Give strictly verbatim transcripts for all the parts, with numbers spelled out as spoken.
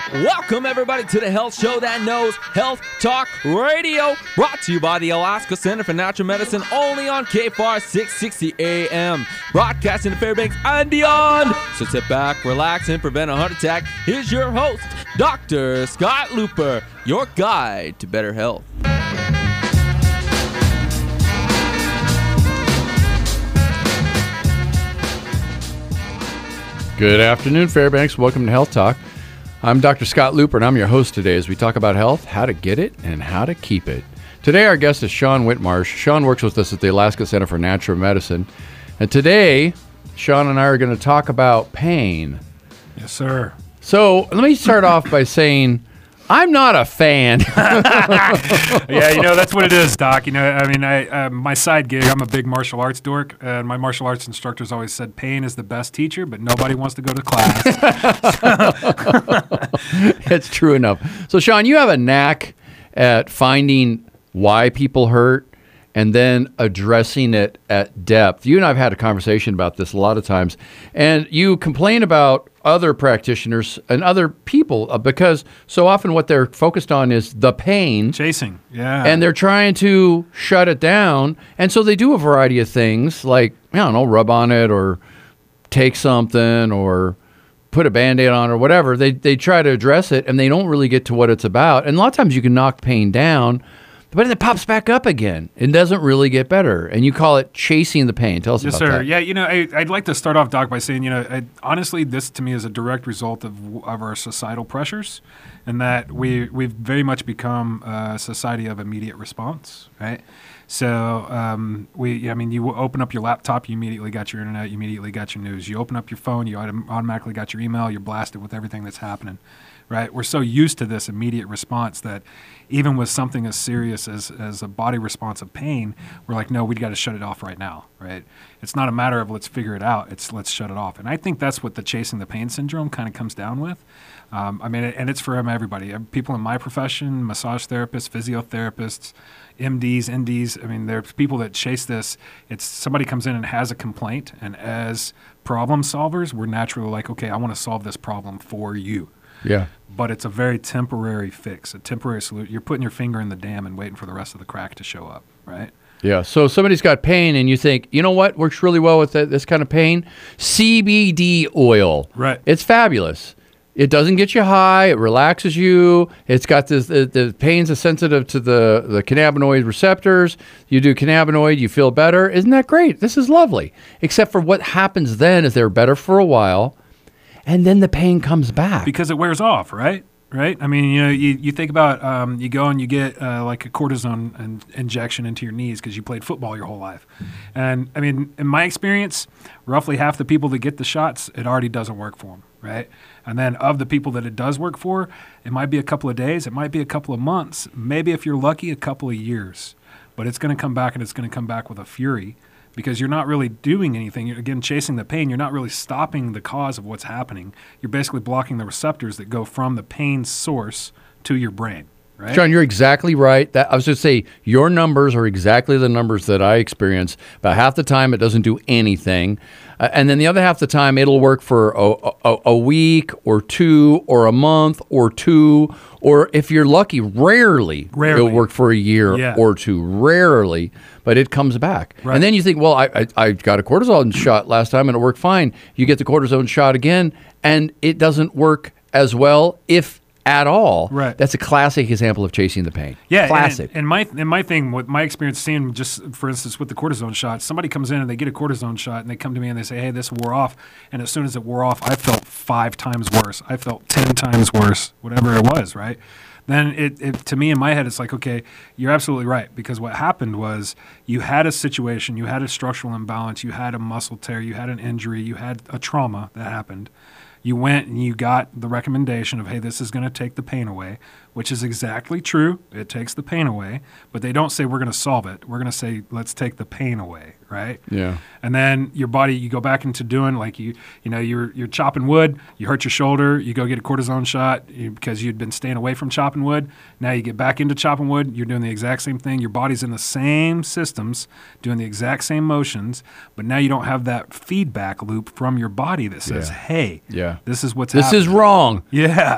Welcome, everybody, to the health show that knows Health Talk Radio. Brought to you by the Alaska Center for Natural Medicine, only on K F A R six sixty A M. Broadcasting to Fairbanks and beyond. So sit back, relax, and prevent a heart attack. Here's your host, Doctor Scott Looper, your guide to better health. Good afternoon, Fairbanks. Welcome to Health Talk. I'm Doctor Scott Looper, and I'm your host today as we talk about health, how to get it, and how to keep it. Today, our guest is Sean Whitmarsh. Sean works with us at the Alaska Center for Natural Medicine. And today, Sean and I are going to talk about pain. Yes, sir. So let me start off by saying I'm not a fan. Yeah, you know, that's what it is, Doc. You know, I mean, I uh, my side gig, I'm a big martial arts dork, and my martial arts instructors always said pain is the best teacher, but nobody wants to go to class. It's true enough. So, Sean, you have a knack at finding why people hurt and then addressing it at depth. You and I have had a conversation about this a lot of times, and you complain about other practitioners and other people uh, because so often what they're focused on is the pain. Chasing, yeah. And they're trying to shut it down. And so they do a variety of things like, I don't know, rub on it or take something or put a Band-Aid on or whatever. They, they try to address it, and they don't really get to what it's about. And a lot of times you can knock pain down, but then it pops back up again. It doesn't really get better. And you call it chasing the pain. Tell us yes, about sir. that. Yeah, you know, I, I'd like to start off, Doc, by saying, you know, I, honestly, this to me is a direct result of, of our societal pressures, and that we, we've very much become a society of immediate response, right? So, um, we, I mean, you open up your laptop, you immediately got your internet, you immediately got your news. You open up your phone, you autom- automatically got your email, you're blasted with everything that's happening, right? We're so used to this immediate response that even with something as serious as, as a body response of pain, we're like, no, we got to shut it off right now, right? It's not a matter of let's figure it out. It's let's shut it off. And I think that's what the chasing the pain syndrome kind of comes down with. Um, I mean, and it's for everybody. People in my profession, massage therapists, physiotherapists, M Ds, N Ds. I mean, there's people that chase this. It's somebody comes in and has a complaint, and as problem solvers, we're naturally like, okay, I want to solve this problem for you. Yeah. But it's a very temporary fix, a temporary solution. You're putting your finger in the dam and waiting for the rest of the crack to show up, right? Yeah. So somebody's got pain, and you think, you know what works really well with th- this kind of pain? C B D oil. Right. It's fabulous. It doesn't get you high. It relaxes you. It's got this. The, the pains are sensitive to the, the cannabinoid receptors. You do cannabinoid, you feel better. Isn't that great? This is lovely. Except for what happens then is they're better for a while, and then the pain comes back. Because it wears off, right? Right? I mean, you know, you, you think about um, you go and you get uh, like a cortisone in- injection into your knees because you played football your whole life. And, I mean, in my experience, roughly half the people that get the shots, it already doesn't work for them, right? And then of the people that it does work for, it might be a couple of days, it might be a couple of months, maybe if you're lucky, a couple of years. But it's going to come back, and it's going to come back with a fury because you're not really doing anything. You're, again, chasing the pain. You're not really stopping the cause of what's happening. You're basically blocking the receptors that go from the pain source to your brain. Right? John, you're exactly right. That, I was just say your numbers are exactly the numbers that I experience. About half the time, it doesn't do anything, uh, and then the other half the time, it'll work for a, a, a week or two or a month or two, or if you're lucky, rarely, Rarely. it'll work for a year Yeah. or two. Rarely, but it comes back. Right. And then you think, well, I, I I got a cortisone shot last time and it worked fine. You get the cortisone shot again, and it doesn't work as well, if at all. Right. That's a classic example of chasing the pain. Yeah, Classic. And, and my and my thing, with my experience seeing, just for instance, with the cortisone shot, somebody comes in and they get a cortisone shot and they come to me and they say, hey, this wore off. And as soon as it wore off, I felt five times worse. I felt ten times worse, whatever it was, right? Then it, it to me in my head, it's like, okay, you're absolutely right. Because what happened was you had a situation, you had a structural imbalance, you had a muscle tear, you had an injury, you had a trauma that happened. You went and you got the recommendation of, hey, this is going to take the pain away, which is exactly true. It takes the pain away, but they don't say we're going to solve it. We're going to say, let's take the pain away, right? Yeah. And then your body, you go back into doing like you, you know, you're you're chopping wood. You hurt your shoulder. You go get a cortisone shot you, because you'd been staying away from chopping wood. Now you get back into chopping wood. You're doing the exact same thing. Your body's in the same systems, doing the exact same motions, but now you don't have that feedback loop from your body that says, Yeah. hey, Yeah. this is what's This happening. is wrong. Yeah.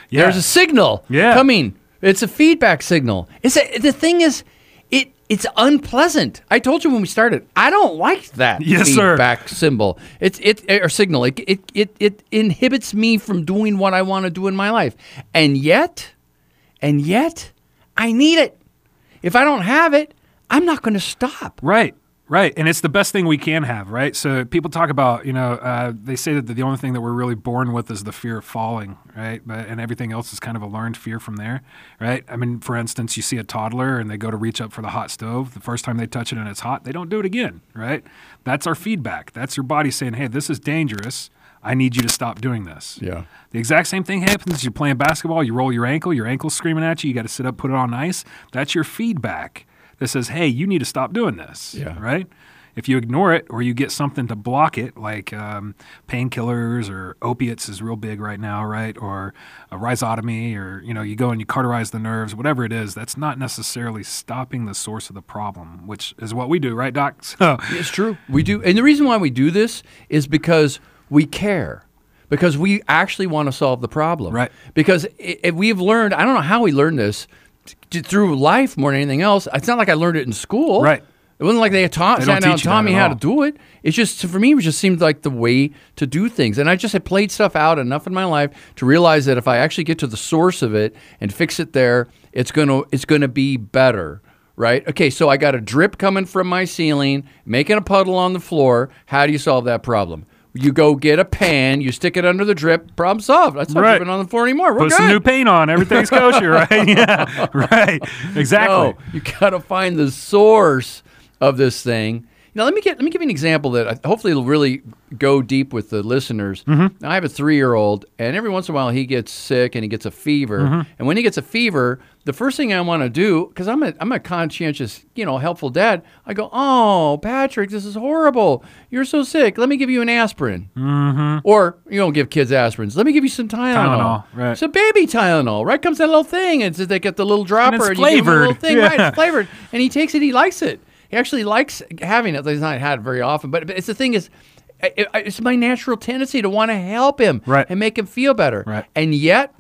Yeah. There's a signal Yeah. coming. It's a feedback signal. It's a, the thing is, it it's unpleasant. I told you when we started, I don't like that Yes, sir. feedback symbol. It's it or signal. It, it it it inhibits me from doing what I want to do in my life. And yet, and yet, I need it. If I don't have it, I'm not going to stop. Right, right. And it's the best thing we can have, right? So people talk about, you know, uh, they say that the only thing that we're really born with is the fear of falling, right? But and everything else is kind of a learned fear from there, right? I mean, for instance, you see a toddler and they go to reach up for the hot stove. The first time they touch it and it's hot, they don't do it again, right? That's our feedback. That's your body saying, hey, this is dangerous. I need you to stop doing this. Yeah. The exact same thing happens. You're playing basketball, you roll your ankle, your ankle's screaming at you, you got to sit up, put it on ice. That's your feedback that says, hey, you need to stop doing this, Yeah. right? If you ignore it or you get something to block it, like um, painkillers or opiates is real big right now, right? Or a rhizotomy, or, you know, you go and you cauterize the nerves, whatever it is, that's not necessarily stopping the source of the problem, which is what we do, right, Doc? So, It's true. We do. And the reason why we do this is because we care. Because we actually want to solve the problem. Right. Because if we've learned, I don't know how we learned this, t- through life more than anything else. It's not like I learned it in school. Right. It wasn't like they taught, They sat don't down and teach you taught that me at how all. to do it. It's just, for me, it just seemed like the way to do things. And I just had played stuff out enough in my life to realize that if I actually get to the source of it and fix it there, it's gonna it's gonna be better. Right? Okay, so I got a drip coming from my ceiling, making a puddle on the floor. How do you solve that problem? You go get a pan, you stick it under the drip, problem solved. That's not Right. dripping on the floor anymore. We're put good. some new paint on, everything's kosher, right? Yeah, right. Exactly. No, you got to find the source of this thing. Now, let me get let me give you an example that I, hopefully it'll really go deep with the listeners. Mm-hmm. Now, I have a three-year-old, and every once in a while he gets sick and he gets a fever. Mm-hmm. And when he gets a fever, the first thing I want to do, because I'm a I'm a conscientious, you know, helpful dad, I go, "Oh, Patrick, this is horrible. You're so sick. Let me give you an aspirin." Mm-hmm. Or you don't give kids aspirins. Let me give you some Tylenol. Tylenol, right. It's a baby Tylenol, right? Comes that little thing, and so they get the little dropper, it's and you give him a little flavored. thing, Yeah. right? It's flavored, and he takes it. He likes it. He actually likes having it. He's not had it very often, but, but it's the thing is, it, it's my natural tendency to want to help him Right. and make him feel better. Right. And yet,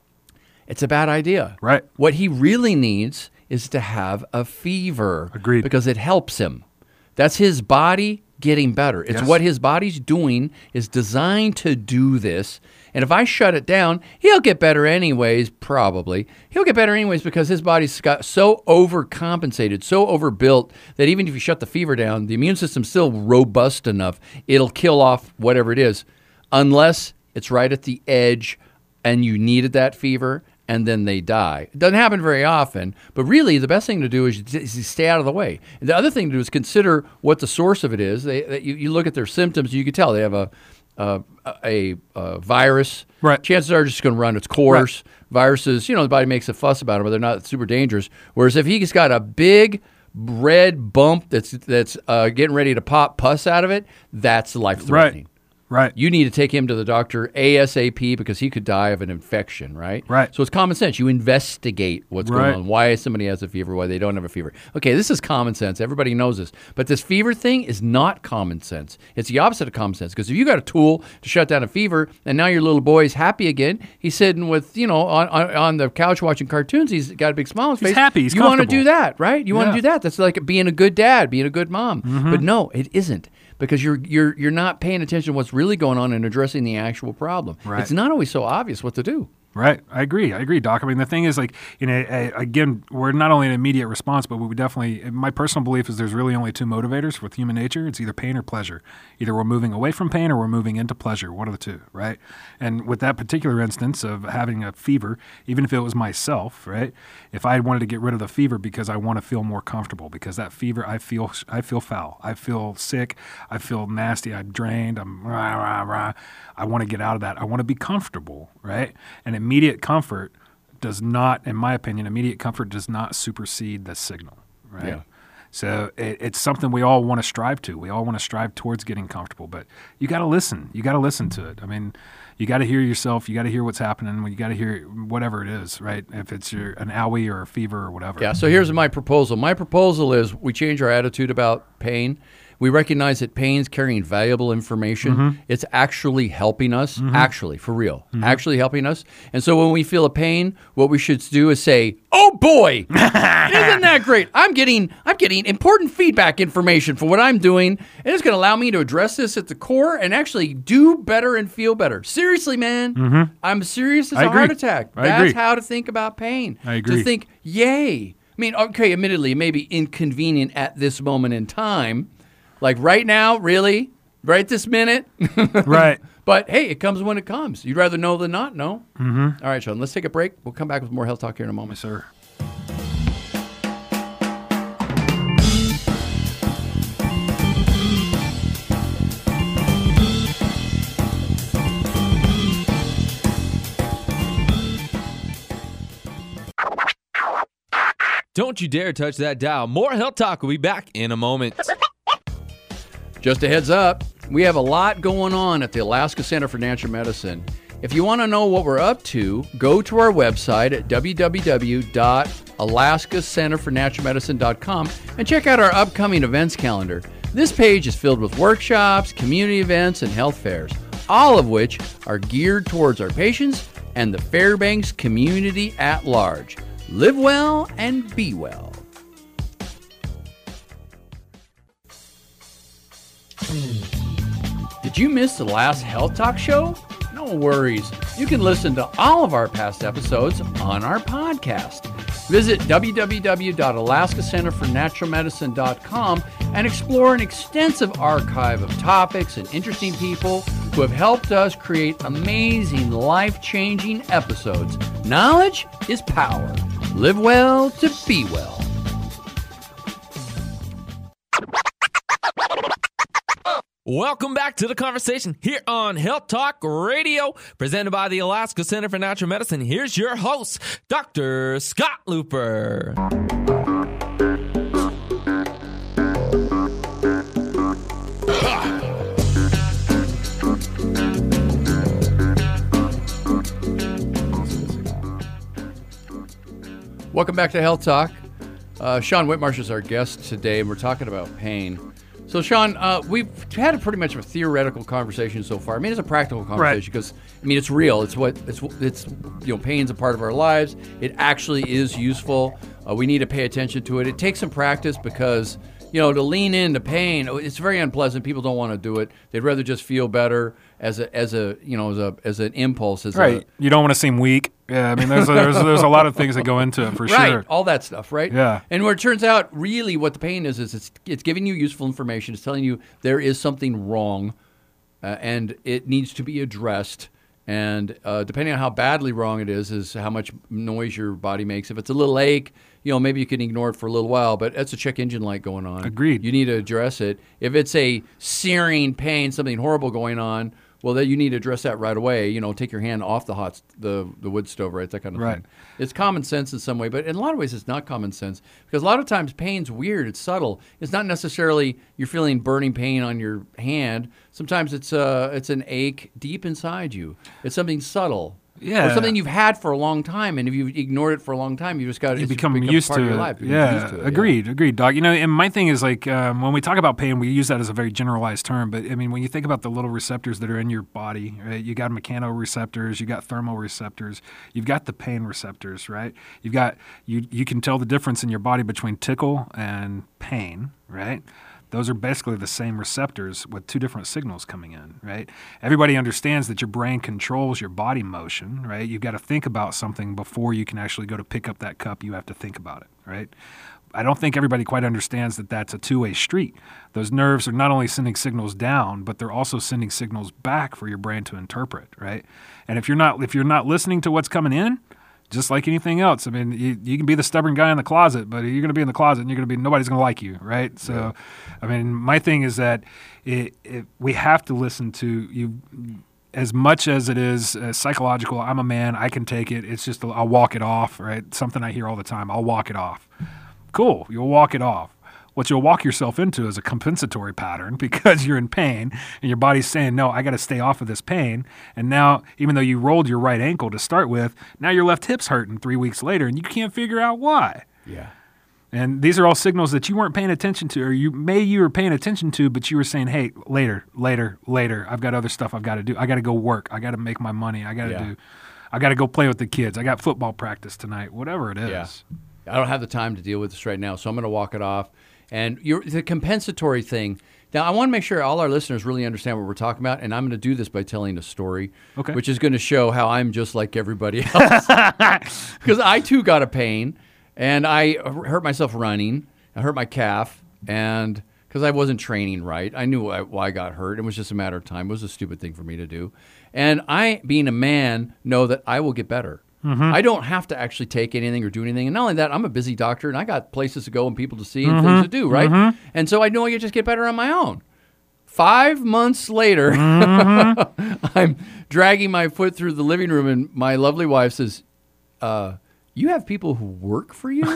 it's a bad idea. Right. What he really needs is to have a fever. Agreed. Because it helps him. That's his body getting better. It's Yes. what his body's doing, is designed to do this. And if I shut it down, he'll get better anyways, probably. He'll get better anyways because his body's got so overcompensated, so overbuilt, that even if you shut the fever down, the immune system's still robust enough. It'll kill off whatever it is, unless it's right at the edge and you needed that fever, and then they die. It doesn't happen very often, but really the best thing to do is, is to stay out of the way. And the other thing to do is consider what the source of it is. They, they, you, you look at their symptoms, you can tell they have a uh, a, a virus. Right. Chances are it's just going to run its course. Viruses, you know, the body makes a fuss about them, but they're not super dangerous. Whereas if he's got a big red bump that's that's uh, getting ready to pop pus out of it, that's life-threatening. Right. Right. You need to take him to the doctor ASAP because he could die of an infection, right? Right. So it's common sense. You investigate what's Right. going on, why somebody has a fever, why they don't have a fever. Okay, this is common sense. Everybody knows this. But this fever thing is not common sense. It's the opposite of common sense, because if you got a tool to shut down a fever and now your little boy's happy again, he's sitting with, you know, on, on, on the couch watching cartoons, he's got a big smile on his He's face. happy. He's You want to comfortable. do that, right? You want Yeah. to do that. That's like being a good dad, being a good mom. Mm-hmm. But no, it isn't. Because you're you're you're not paying attention to what's really going on and addressing the actual problem. Right. It's not always so obvious what to do. Right. I agree. I agree, Doc. I mean, the thing is, like, you know, I, again, we're not only an immediate response, but we would definitely, my personal belief is there's really only two motivators with human nature. It's either pain or pleasure. Either we're moving away from pain or we're moving into pleasure, one of the two, right? And with that particular instance of having a fever, even if it was myself, right? If I wanted to get rid of the fever because I want to feel more comfortable, because that fever, I feel, I feel foul. I feel sick. I feel nasty. I'm drained. I'm rah, rah, rah. I want to get out of that. I want to be comfortable, right? And immediate comfort does not, in my opinion, immediate comfort does not supersede the signal, right? Yeah. So it, it's something we all want to strive to. We all want to strive towards getting comfortable, but you got to listen. You got to listen to it. I mean, You got to hear yourself. You got to hear what's happening. You got to hear whatever it is, right? If it's your, an owie or a fever or whatever. Yeah, so here's my proposal. My proposal is we change our attitude about pain. We recognize that pain's carrying valuable information. Mm-hmm. It's actually helping us, mm-hmm. actually, for real, mm-hmm. actually helping us. And so when we feel a pain, what we should do is say, oh boy, isn't that great? I'm getting I'm getting important feedback information for what I'm doing, and it's going to allow me to address this at the core and actually do better and feel better. Seriously, man, mm-hmm. I'm serious as I a agree. heart attack. I That's agree. how to think about pain. I agree. To think, yay. I mean, okay, admittedly, it may be inconvenient at this moment in time. Like right now, really? Right this minute? Right. But hey, it comes when it comes. You'd rather know than not know. Mm-hmm. All right, Sean, let's take a break. We'll come back with more health talk here in a moment. Yes, sir. Don't you dare touch that dial. More Health Talk will be back in a moment. Just a heads up, we have a lot going on at the Alaska Center for Natural Medicine. If you want to know what we're up to, go to our website at w w w dot alaska center for natural medicine dot com and check out our upcoming events calendar. This page is filled with workshops, community events, and health fairs, all of which are geared towards our patients and the Fairbanks community at large. Live well and be well. Did you miss the last Health Talk show? No worries. You can listen to all of our past episodes on our podcast. Visit w w w dot alaska center for natural medicine dot com and explore an extensive archive of topics and interesting people who have helped us create amazing, life-changing episodes. Knowledge is power. Live well to be well. Welcome back to the conversation here on Health Talk Radio, presented by the Alaska Center for Natural Medicine. Here's your host, Doctor Scott Looper. Welcome back to Health Talk. Uh, Sean Whitmarsh is our guest today, and we're talking about pain. So, Sean, uh, we've had a pretty much a theoretical conversation so far. I mean, it's a practical conversation because, I mean, it's real. It's what it's it's you know, pain's a part of our lives. It actually is useful. Uh, we need to pay attention to it. It takes some practice because, you know, to lean into pain, it's very unpleasant. People don't want to do it. They'd rather just feel better as a as a you know as a as an impulse. As right. A, you don't want to seem weak. Yeah, I mean, there's a, there's there's a lot of things that go into it for right, sure. all that stuff, right? Yeah. And where it turns out, really, what the pain is is it's it's giving you useful information. It's telling you there is something wrong, uh, and it needs to be addressed. And uh, depending on how badly wrong it is, is how much noise your body makes. If it's a little ache, you know, maybe you can ignore it for a little while, but that's a check engine light going on. Agreed. You need to address it. If it's a searing pain, something horrible going on, well, then you need to address that right away. You know, take your hand off the hot, the the wood stove, right? That kind of right. thing. It's common sense in some way, but in a lot of ways, it's not common sense because a lot of times pain's weird. It's subtle. It's not necessarily you're feeling burning pain on your hand. Sometimes it's uh it's an ache deep inside you. It's something subtle. Yeah. Or something you've had for a long time, and if you've ignored it for a long time, you just got to you become used part to of your it. life. You Yeah, used to it, agreed, yeah. agreed, Doc. You know, and my thing is like um, when we talk about pain, we use that as a very generalized term. But I mean, when you think about the little receptors that are in your body, right? You got mechanoreceptors, you got thermoreceptors, you've got the pain receptors, right? You've got you. You can tell the difference in your body between tickle and pain, right? Those are basically the same receptors with two different signals coming in, right? Everybody understands that your brain controls your body motion, right? You've got to think about something before you can actually go to pick up that cup. You have to think about it, right? I don't think everybody quite understands that that's a two-way street. Those nerves are not only sending signals down, but they're also sending signals back for your brain to interpret, right? And if you're not if you're not listening to what's coming in, just like anything else, I mean, you, you can be the stubborn guy in the closet, but you're going to be in the closet and you're going to be, nobody's going to like you, right? So, yeah. I mean, my thing is that it, it, we have to listen to you as much as it is uh, psychological. I'm a man, I can take it. It's just, I'll walk it off, right? Something I hear all the time, I'll walk it off. Cool, you'll walk it off. what you'll walk yourself into is a compensatory pattern because you're in pain and your body's saying, no, I got to stay off of this pain. And now, even though you rolled your right ankle to start with, now your left hip's hurting three weeks later and you can't figure out why. Yeah. And these are all signals that you weren't paying attention to, or you may you were paying attention to, but you were saying, hey, later, later, later. I've got other stuff I've got to do. I got to go work. I got to make my money. I got to Yeah. do, I got to go play with the kids. I got football practice tonight, whatever it is. Yeah. I don't have the time to deal with this right now, so I'm going to walk it off. And you're, the compensatory thing, now I want to make sure all our listeners really understand what we're talking about, and I'm going to do this by telling a story, Okay. which is going to show how I'm just like everybody else. Because I, too, got a pain, and I hurt myself running. I hurt my calf, and because I wasn't training right. I knew why, why I got hurt. It was just a matter of time. It was a stupid thing for me to do. And I, being a man, know that I will get better. Mm-hmm. I don't have to actually take anything or do anything. And not only that, I'm a busy doctor, and I got places to go and people to see and Mm-hmm. things to do, right? Mm-hmm. And so I know I can just get better on my own. Five months later, Mm-hmm. I'm dragging my foot through the living room, and my lovely wife says, uh, you have people who work for you?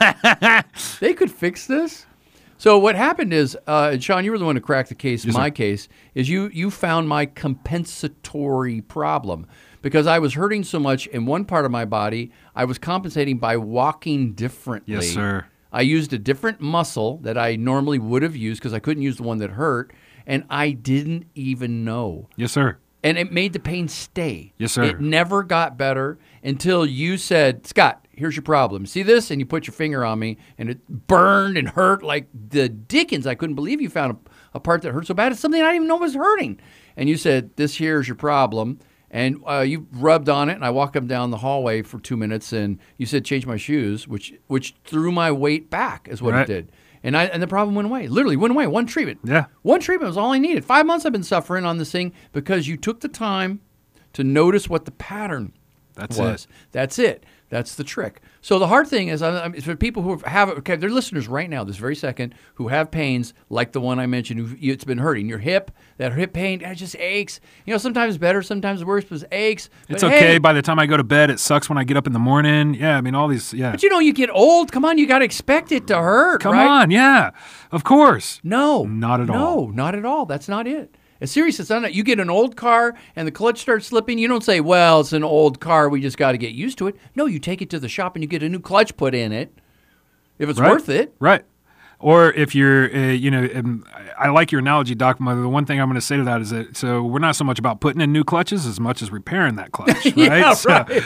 They could fix this? So what happened is, uh, and Sean, you were the one who cracked the case. Yes, my sir. case is you you found my compensatory problem because I was hurting so much in one part of my body. I was compensating by walking differently. Yes, sir. I used a different muscle that I normally would have used because I couldn't use the one that hurt, and I didn't even know. Yes, sir. And it made the pain stay. Yes, sir. It never got better until you said, Scott, here's your problem. See this? And you put your finger on me, and it burned and hurt like the dickens. I couldn't believe you found a, a part that hurt so bad. It's something I didn't even know was hurting. And you said, this here's your problem. And uh, you rubbed on it, and I walked up down the hallway for two minutes, and you said, change my shoes, which which threw my weight back is what Right. it did. And I and the problem went away. Literally went away. One treatment. Yeah. One treatment was all I needed. Five months I've been suffering on this thing because you took the time to notice what the pattern That's was. it. That's it. That's the trick. So the hard thing is, I mean, for people who have, okay, they're listeners right now, this very second, who have pains like the one I mentioned, who it's been hurting. Your hip, that hip pain, it just aches. You know, sometimes better, sometimes worse, but it aches. It's But okay. hey, By the time I go to bed, it sucks when I get up in the morning. Yeah, I mean, all these, yeah. but you know, you get old. Come on, you got to expect it to hurt, Come right? on, yeah. Of course. No. Not at no, all. No, not at all. That's not it. As serious as that, you get an old car and the clutch starts slipping, you don't say, well, it's an old car, we just got to get used to it. No, you take it to the shop and you get a new clutch put in it if it's Right. worth it. Right. Or if you're, uh, you know, um, I like your analogy, Doc. Mother. The one thing I'm going to say to that is that so we're not so much about putting in new clutches as much as repairing that clutch, right? Yeah, so, right.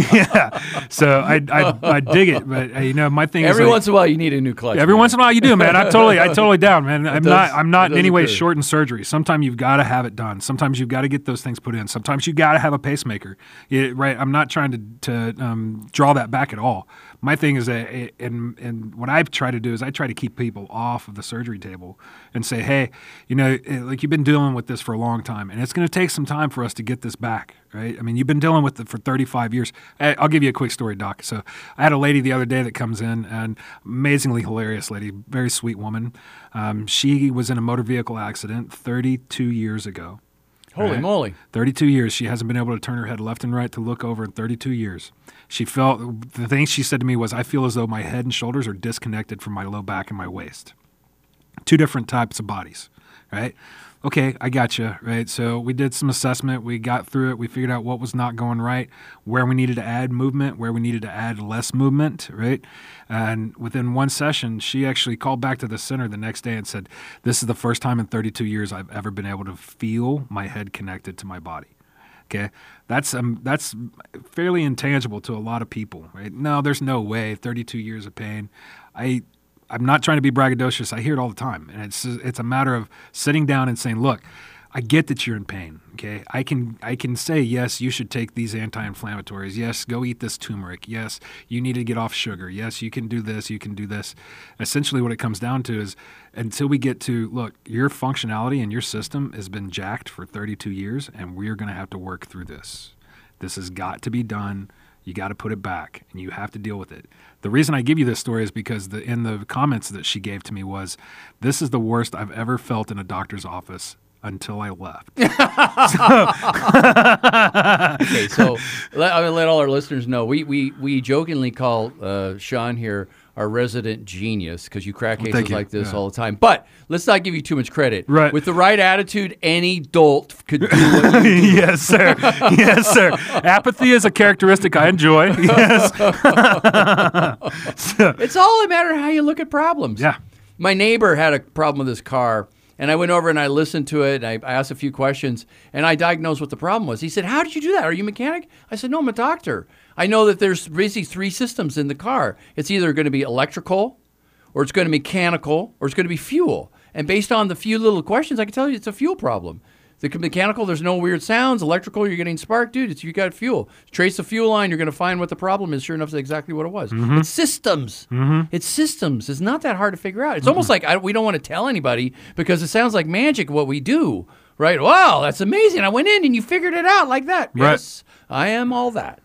yeah. So I, I I dig it, but uh, you know, my thing Every is like, once in a while you need a new clutch. every man. once in a while you do, man. I'm totally, I totally down, man. I'm does- not, I'm not it in any does way occur. short in surgery. Sometimes you've got to have it done. Sometimes you've got to get those things put in. Sometimes you got to have a pacemaker. Yeah, right. I'm not trying to to um, draw that back at all. My thing is that, it- and and what I try to do is I try to keep people off of the surgery table and say, hey, you know, eh, like you've been dealing with this for a long time, and it's going to take some time for us to get this back, right? I mean, you've been dealing with it for thirty-five years. Eh, I'll give you a quick story, Doc. So I had a lady the other day that comes in, and amazingly hilarious lady, very sweet woman. Um, she was in a motor vehicle accident thirty-two years ago. Holy Right. moly. thirty-two years. She hasn't been able to turn her head left and right to look over in thirty-two years. She felt, the thing she said to me was, I feel as though my head and shoulders are disconnected from my low back and my waist. Two different types of bodies, right? Okay, I got you, right? So we did some assessment. We got through it. We figured out what was not going right, where we needed to add movement, where we needed to add less movement, right? And within one session, she actually called back to the center the next day and said, this is the first time in thirty-two years I've ever been able to feel my head connected to my body. Okay, that's um, that's fairly intangible to a lot of people, right? No, there's no way. thirty-two years of pain. I, I'm not trying to be braggadocious. I hear it all the time, and it's it's a matter of sitting down and saying, look, I get that you're in pain. Okay, I can I can say yes, you should take these anti-inflammatories. Yes, go eat this turmeric. Yes, you need to get off sugar. Yes, you can do this. You can do this. Essentially, what it comes down to is until we get to look, your functionality and your system has been jacked for thirty-two years, and we're going to have to work through this. This has got to be done. You got to put it back, and you have to deal with it. The reason I give you this story is because the, in the comments that she gave to me was, this is the worst I've ever felt in a doctor's office until I left. Okay, so let, I mean, let all our listeners know. We we we jokingly call uh, Sean here our resident genius, because you crack Well, cases thank you. like this Yeah. all the time. But let's not give you too much credit. Right. With the right attitude, any dolt could do what you do. Yes, sir. Yes, sir. Apathy is a characteristic I enjoy. Yes. So, It's all a matter of how you look at problems. yeah. My neighbor had a problem with his car, and I went over and I listened to it, and I, I asked a few questions, and I diagnosed what the problem was. He said, how did you do that? Are you a mechanic? I said, no, I'm a doctor. I know that there's basically three systems in the car. It's either going to be electrical, or it's going to be mechanical, or it's going to be fuel. And based on the few little questions, I can tell you it's a fuel problem. The mechanical, there's no weird sounds. Electrical, you're getting spark, dude. It's, you got fuel. Trace the fuel line, you're going to find what the problem is. Sure enough, that's exactly what it was. Mm-hmm. It's systems. Mm-hmm. It's systems. It's not that hard to figure out. It's mm-hmm. almost like I, we don't want to tell anybody because it sounds like magic what we do, right? Wow, that's amazing. I went in and you figured it out like that. Right. Yes, I am all that.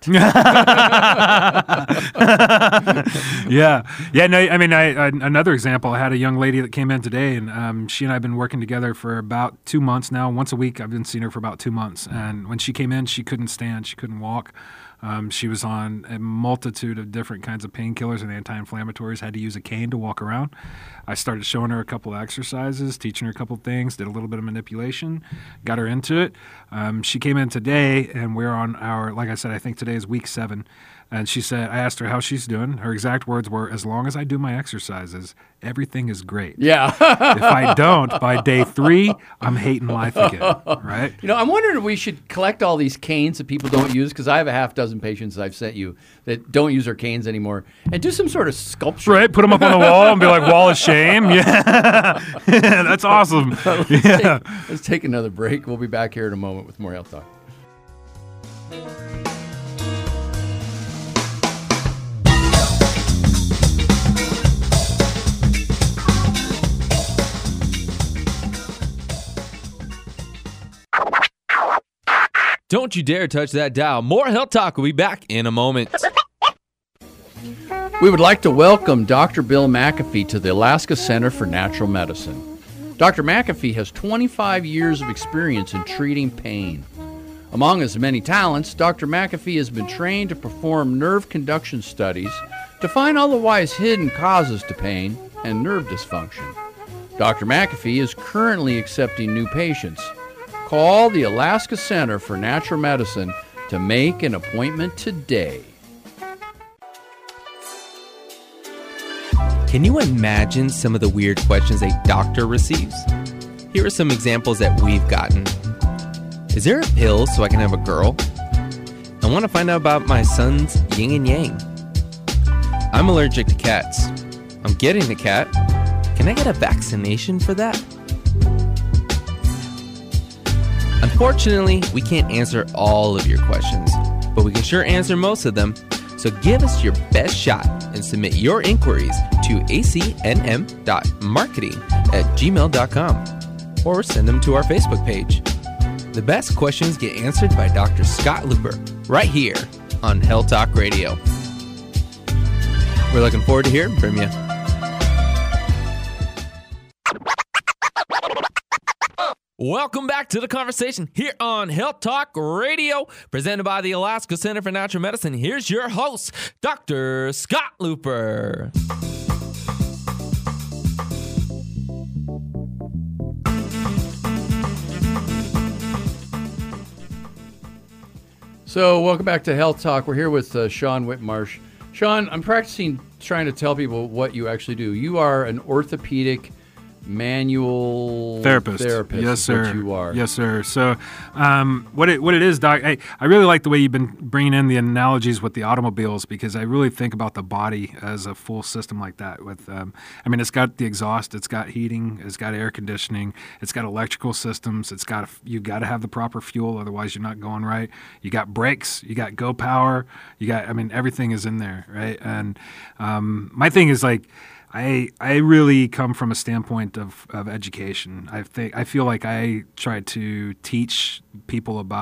yeah, yeah. No, I mean, I, I, another example. I had a young lady that came in today, and um, she and I have been working together for about two months now. Once a week, I've been seeing her for about two months. And when she came in, she couldn't stand, she couldn't walk. Um, she was on a multitude of different kinds of painkillers and anti-inflammatories. Had to use a cane to walk around. I started showing her a couple of exercises, teaching her a couple of things, did a little bit of manipulation, got her into it. Um, she came in today, and we're on our, like I said, I think today is week seven. And she said, I asked her how she's doing. Her exact words were, as long as I do my exercises, everything is great. Yeah. If I don't, by day three, I'm hating life again, right? You know, I'm wondering if we should collect all these canes that people don't use, because I have a half dozen patients I've sent you that don't use their canes anymore, and do some sort of sculpture. Right, put them up on the wall and be like, wall of shame. Yeah, that's awesome. let's, Yeah. take, let's take another break. We'll be back here in a moment with more Health Talk. Don't you dare touch that dial. More Health Talk will be back in a moment. We would like to welcome Doctor Bill McAfee to the Alaska Center for Natural Medicine. Doctor McAfee has twenty-five years of experience in treating pain. Among his many talents, Doctor McAfee has been trained to perform nerve conduction studies to find otherwise hidden causes to pain and nerve dysfunction. Doctor McAfee is currently accepting new patients. Call the Alaska Center for Natural Medicine to make an appointment today. Can you imagine some of the weird questions a doctor receives? Here are some examples that we've gotten. Is there a pill so I can have a girl? I want to find out about my son's yin and yang. I'm allergic to cats. I'm getting a cat. Can I get a vaccination for that? Unfortunately, we can't answer all of your questions, but we can sure answer most of them. So give us your best shot and submit your inquiries to a c n m dot marketing at gmail dot com or send them to our Facebook page. The best questions get answered by Doctor Scott Looper right here on Health Talk Radio. We're looking forward to hearing from you. Welcome back to the conversation here on Health Talk Radio, presented by the Alaska Center for Natural Medicine. Here's your host, Doctor Scott Looper. So, welcome back to Health Talk. We're here with uh, Sean Whitmarsh. Sean, I'm practicing trying to tell people what you actually do. You are an orthopedic manual therapist. Therapist, yes, is sir. What you are. Yes, sir. So, um, what it what it is, Doc. I, I really like the way you've been bringing in the analogies with the automobiles, because I really think about the body as a full system like that. With, um, I mean, it's got the exhaust, it's got heating, it's got air conditioning, it's got electrical systems. It's got you got to have the proper fuel, otherwise you're not going right. You got brakes, you got go power, you got. I mean, everything is in there, right? And um, my thing is like. I I really come from a standpoint of, of education. I think I feel like I try to teach people about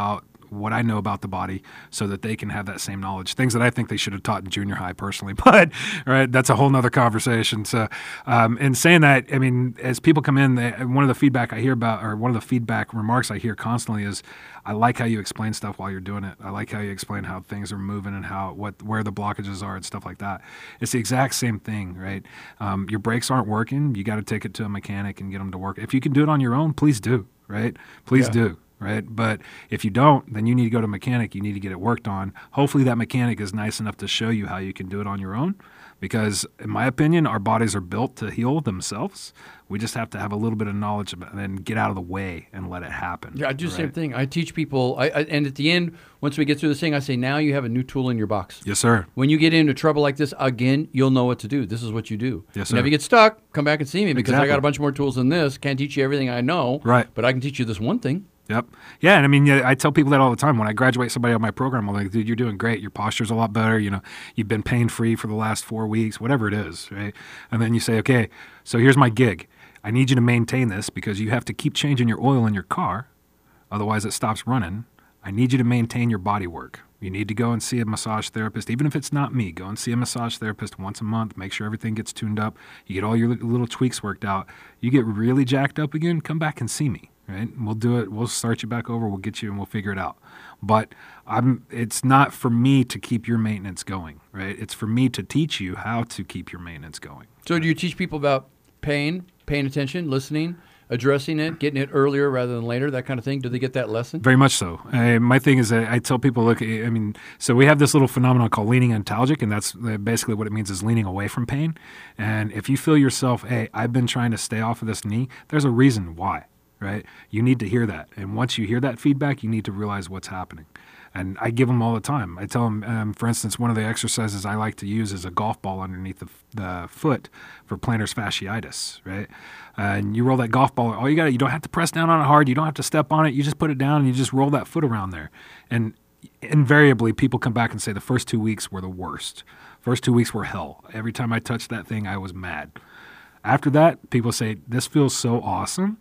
what I know about the body so that they can have that same knowledge. Things that I think they should have taught in junior high personally, but right, that's a whole nother conversation. So, um, in saying that, I mean, as people come in, they, one of the feedback I hear about, or one of the feedback remarks I hear constantly is, I like how you explain stuff while you're doing it. I like how you explain how things are moving and how what where the blockages are and stuff like that. It's the exact same thing, right? Um, your brakes aren't working. You got to take it to a mechanic and get them to work. If you can do it on your own, please do, right? Please Yeah. do. Right. But if you don't, then you need to go to a mechanic. You need to get it worked on. Hopefully that mechanic is nice enough to show you how you can do it on your own. Because in my opinion, our bodies are built to heal themselves. We just have to have a little bit of knowledge about it and then get out of the way and let it happen. Yeah, I do the same right? thing. I teach people, I, I, and at the end, once we get through this thing, I say, now you have a new tool in your box. Yes, sir. When you get into trouble like this, again, you'll know what to do. This is what you do. Yes, And sir. if you get stuck, come back and see me because I Exactly. got a bunch more tools than this. Can't teach you everything I know, Right. but I can teach you this one thing. Yep. Yeah, and I mean, yeah, I tell people that all the time. When I graduate somebody on my program, I'm like, dude, you're doing great. Your posture's a lot better. You know, you've been pain-free for the last four weeks, whatever it is, right? And then you say, okay, so here's my gig. I need you to maintain this because you have to keep changing your oil in your car. Otherwise, it stops running. I need you to maintain your body work. You need to go and see a massage therapist. Even if it's not me, go and see a massage therapist once a month. Make sure everything gets tuned up. You get all your li- little tweaks worked out. You get really jacked up again, come back and see me. Right? We'll do it. We'll start you back over. We'll get you and we'll figure it out. But I'm. It's not for me to keep your maintenance going, right? It's for me to teach you how to keep your maintenance going. So do you teach people about pain, paying attention, listening, addressing it, getting it earlier rather than later, that kind of thing? Do they get that lesson? Very much so. Uh, my thing is that I tell people, look, I mean, so we have this little phenomenon called leaning antalgic, and that's uh, basically what it means is leaning away from pain. And if you feel yourself, hey, I've been trying to stay off of this knee, there's a reason why. Right? You need to hear that. And once you hear that feedback, you need to realize what's happening. And I give them all the time. I tell them, um, for instance, one of the exercises I like to use is a golf ball underneath the, the foot for plantar fasciitis, right? Uh, and you roll that golf ball. All you got, you don't have to press down on it hard. You don't have to step on it. You just put it down and you just roll that foot around there. And invariably, people come back and say the first two weeks were the worst. First two weeks were hell. Every time I touched that thing, I was mad. After that, people say, this feels so awesome.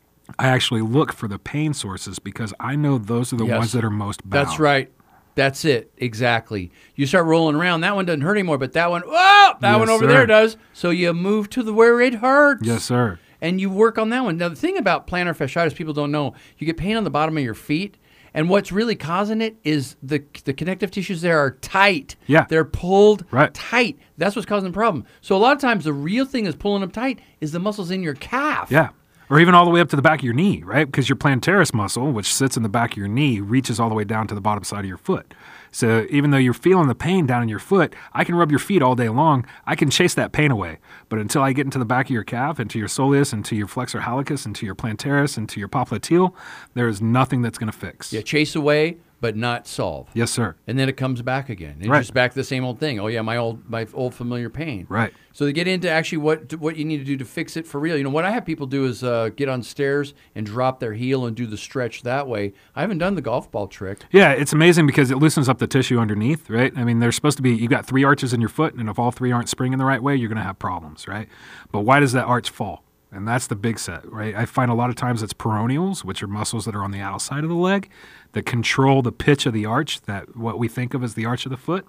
I actually look for the pain sources because I know those are the Yes. ones that are most bound. That's right. That's it. Exactly. You start rolling around. That one doesn't hurt anymore, but that one, whoa, that Yes, one over sir. there does. So you move to the where it hurts. Yes, sir. And you work on that one. Now, the thing about plantar fasciitis, people don't know, you get pain on the bottom of your feet, and what's really causing it is the the connective tissues there are tight. Yeah. They're pulled Right. tight. That's what's causing the problem. So a lot of times the real thing that's pulling them tight is the muscles in your calf. Yeah. Or even all the way up to the back of your knee, right? Because your plantaris muscle, which sits in the back of your knee, reaches all the way down to the bottom side of your foot. So even though you're feeling the pain down in your foot, I can rub your feet all day long. I can chase that pain away. But until I get into the back of your calf, into your soleus, into your flexor hallucis, into your plantaris, into your popliteal, there is nothing that's going to fix. Yeah, chase away, but not solve. Yes, sir. And then it comes back again. It's Right. just back to the same old thing. Oh yeah, my old my old familiar pain. Right. So they get into actually what what you need to do to fix it for real. You know what I have people do is uh, get on stairs and drop their heel and do the stretch that way. I haven't done the golf ball trick. Yeah, it's amazing because it loosens up the tissue underneath, right? I mean, there's supposed to be, you've got three arches in your foot, and if all three aren't springing the right way, you're going to have problems, right? But why does that arch fall? And that's the big set, right? I find a lot of times it's peroneals, which are muscles that are on the outside of the leg that control the pitch of the arch, that what we think of as the arch of the foot.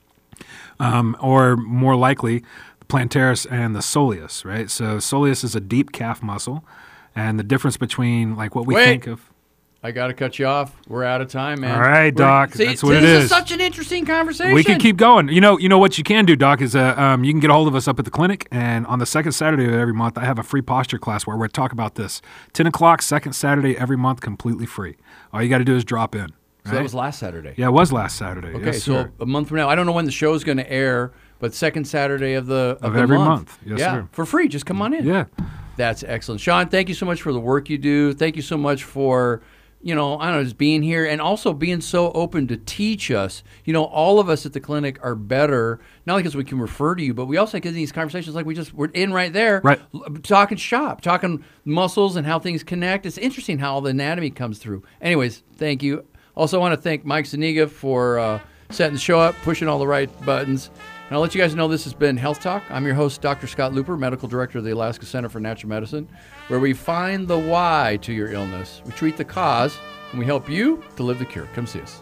Um, or more likely, the plantaris and the soleus, right? So soleus is a deep calf muscle. And the difference between like what we Wait. think of... I got to cut you off. We're out of time, man. All right, We're- Doc. See, That's see, what it this is. such an interesting conversation. We can keep going. You know, you know what you can do, Doc, is uh, um, you can get a hold of us up at the clinic, and on the second Saturday of every month, I have a free posture class where we talk about this. ten o'clock, second Saturday every month, completely free. All you got to do is drop in. So that right? was last Saturday. Yeah, it was last Saturday. Okay, yes, so sir. a month from now. I don't know when the show is going to air, but second Saturday of the of, Of the every month. month. Yes, yeah, sir. for free. Just come on in. Yeah. That's excellent. Sean, thank you so much for the work you do. Thank you so much for, you know, I don't know, just being here and also being so open to teach us. You know, all of us at the clinic are better, not only because we can refer to you, but we also get these conversations like we just, we're in right there, Right. l- talking shop, talking muscles and how things connect. It's interesting how all the anatomy comes through. Anyways, thank you. Also, I want to thank Mike Zuniga for uh, setting the show up, pushing all the right buttons. And I'll let you guys know this has been Health Talk. I'm your host, Doctor Scott Looper, Medical Director of the Alaska Center for Natural Medicine, where we find the why to your illness. We treat the cause, and we help you to live the cure. Come see us.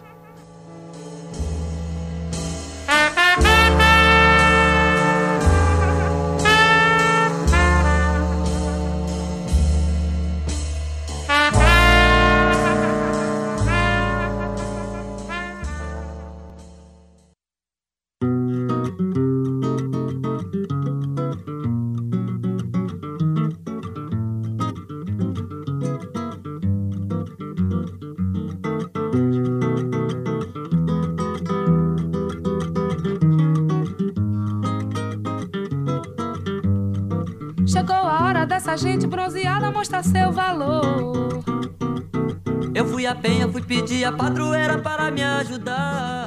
Chegou a hora dessa gente bronzeada mostrar seu valor. Eu fui à penha, fui pedir a padroeira para me ajudar.